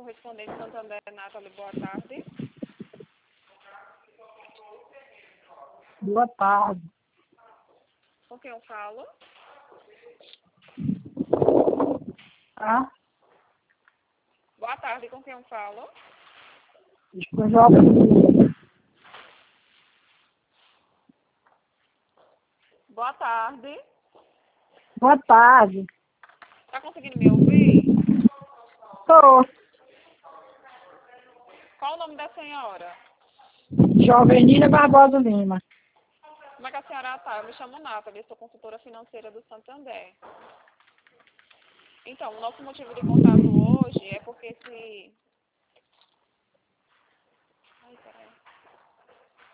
correspondente Santander, Nathalie, boa tarde. Boa tarde. Com quem eu falo? Tá? Boa tarde, com quem eu falo? Com jovem. Boa tarde. Boa tarde. Tá conseguindo me ouvir? Sou Qual o nome da senhora? Jovenina Barbosa Lima. Como é que a senhora tá? Eu me chamo Nathalie, sou consultora financeira do Santander. Então, o nosso motivo de contato hoje é porque se... Ai, peraí.